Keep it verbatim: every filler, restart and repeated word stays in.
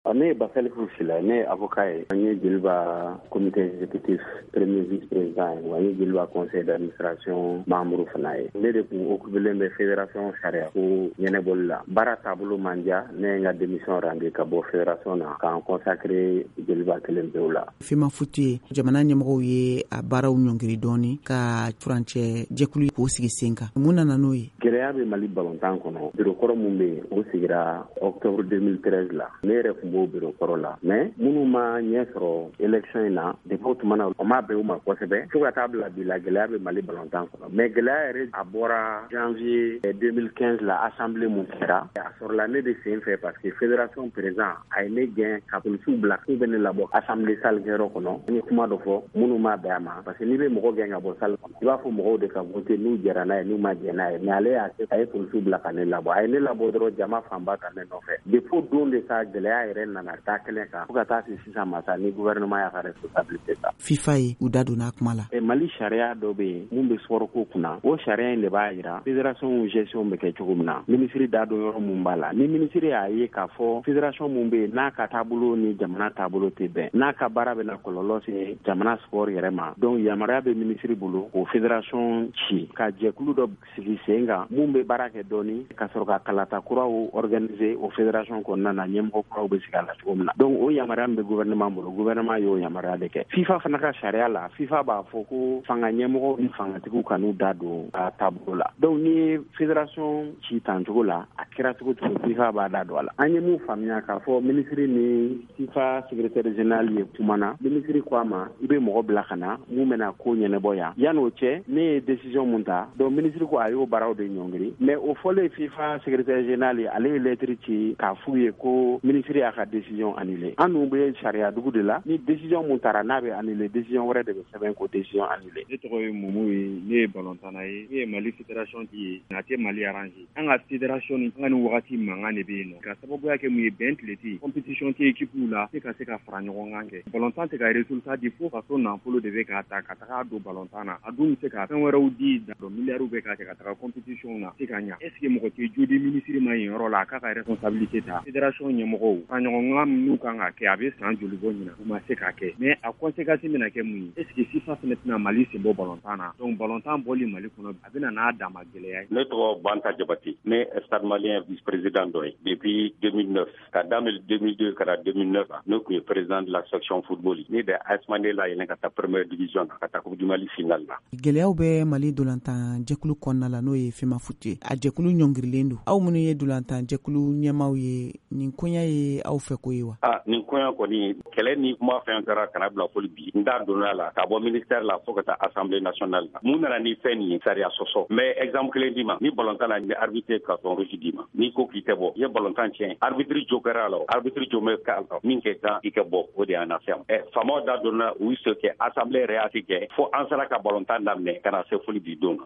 Ne Bakali Fusila ne avocat ye an ye jeliba comité exécutif premier vice-président ye an ye jeliba conseil d'administration membre fana ye ne de kun occupelen bɛ fédération sariya ko ɲɛnɛbɔli la baara taabolo man diya ne ye n ka démission rendu ka bɔ fédération na k'an consacré jeliba kelen pewu la. Fima Futu ye jamana ɲɛmɔgɔw ye a baaraw ɲɔngiri dɔɔni ka furancɛ jɛkulu k'o sigi sen kan mun nana n'o ye? Gɛlɛya bɛ Mali balontan kɔnɔ bureau kɔrɔ mun bɛ yen o sigira octobre deux mille treize la ne yɛrɛ kun b'o bureau kɔrɔ la mais minnu ma ɲɛ sɔrɔ élection in na depuis o tuma na o ma bɛn u ma kosɛbɛ fo ka taa bila bi la gɛlɛya bɛ Mali balontan kɔnɔ mais gɛlɛya yɛrɛ a bɔra janvier deux mille quinze la assemblée mun kɛra a sɔrɔla ne de sen fɛ parce que fédération président a ye ne gɛn ka polisiw bila k'u bɛ ne labɔ assemblée salle kɛyɔrɔ kɔnɔ n ye kuma dɔ fɔ minnu ma bɛn a ma parce que n'i bɛ mɔgɔ gɛn ka bɔ salle kɔnɔ i b'a fɔ mɔgɔw de ka voter n'u jɛra n'a ye n'u ma jɛ n'a ye mais ale y'a kɛ a ye polisiw bila ka ne labɔ a ye ne labɔ dɔrɔn jama fanba ka ne nɔfɛ depuis don de sa gɛlɛya yɛrɛ nana taa kɛnɛ kan fo ka taa se sisan ma sa ni gouvernement y'a ka responsabilité ta. FIFA ye u da donna a kuma la. E Mali sariya dɔ bɛ yen mun bɛ sport ko kunna o sariya in de b'a jira fédération gestion bɛ kɛ cogo min na ministre da don yɔrɔ mun b'a la ni ministre y'a ye k'a fɔ fédération mun bɛ yen n'a ka taabolo ni jamana taabolo tɛ bɛn n'a ka baara bɛ na kɔlɔlɔ se jamana sport yɛrɛ ma donc yamaruya bɛ ministre bolo o fédération ci ka jɛkulu dɔ sigi sen kan mun bɛ baara kɛ dɔɔni ka sɔrɔ ka kalata kuraw organiser o fédération kɔnɔna na ɲɛmɔgɔ kuraw bɛ sigi a la cogo min na donc o yamaruya min bɛ gouvernement bolo gouvernement y'o yamaruya de kɛ FIFA fana ka sariya la FIFA b'a fɔ ko fanga ɲɛmɔgɔ ni fangatigiw ka n'u da don a taabolo la donc ni ye fédération ci tancogo la a kɛra cogo cogo FIFA b'a da don a la an ye mun faamuya k'a fɔ ministre ni FIFA secrétaire général ye kumana ministre ko a ma i bɛ mɔgɔ bila ka na mun bɛna ko ɲɛnabɔ yan yan'o cɛ ne ye décision mun ta donc ministre ko a y'o baaraw de ɲɔngiri mais o fɔlen FIFA secrétaire général ye ale ye lettre ci k'a f'u ye ko ministre y'a ka décision annulée an dun bɛ sariya dugu de la ni décision mun tara n'a bɛ annulé décision wɛrɛ de bɛ sɛbɛn ko décision annulée. Ne tɔgɔ ye Mumu ye ne ye balontanna ye ne ye Mali fédération di ye a tɛ Mali arrangé an ka fédération ni an ka nin wagati mankan de bɛ yen nɔ ka sababuya kɛ mun ye bɛn tile tɛ yen compétition tɛ équipew la se ka se ka fara ɲɔgɔn kan kɛ balontan tɛ ka résultat di fo ka so nafolo de bɛ k'a ta ka taga don balontan na a dun bɛ se ka fɛn wɛrɛw di da dɔn miliyariw bɛ k'a kɛ ka taga compétition na se ka ɲa est ce que mɔgɔ tɛ jo di ministre ma yen yɔrɔ la a k'a ka responsabilité ta fédération ɲɛmɔgɔw fara ɲɔgɔn kan minnu kan ka kɛ a bɛ san joli bɔ ɲina u ma se k'a kɛ mais a conséquence bɛna kɛ mun ye est ce que FIFA fana tɛna Mali sen bɔ balontan na donc balontan bɔli Mali kɔnɔ a bɛna n'a dama gɛlɛya ye. Ne tɔgɔ Banta Jabati ne Stade Malien vice président dɔ ye depuis deux mille neuf ka daminɛ deux mille deux ka na deux mille neuf ne tun ye président de la section football ne de A S Mandela yɛlɛn ka taa première division na ka taa coupe du Mali finale la. Gɛlɛyaw bɛ Mali dolantan jɛkulu kɔnɔna la n'o ye Fima Futu ye a jɛkulu ɲɔngirilen don aw minnu ye dolantan jɛkulu ɲɛmaaw ye nin koɲa ye aw fɛ ko ye wa? Ah nin koɲa kɔni kɛlɛ ni kuma fɛn kɛra kana bila foli bi n t'a donna la ka bɔ ministère la fo ka taa assemblée nationale la mun nana ni fɛn nin ye sariya sɔsɔ mais exemple kelen d'i ma ni balontan na ni arbitre ka son reçu d'i ma n'i ko k'i tɛ bɔ i ye balontan tiɲɛ arbitre jo kɛra la arbitre jo mɛ ka min kɛ kan i ka bɔ o de y'an affaire ɛ faamaw da donna u se kɛ assemblée yɛrɛ y'a kɛ fo an sera ka balontan daminɛ ka na se foli bi don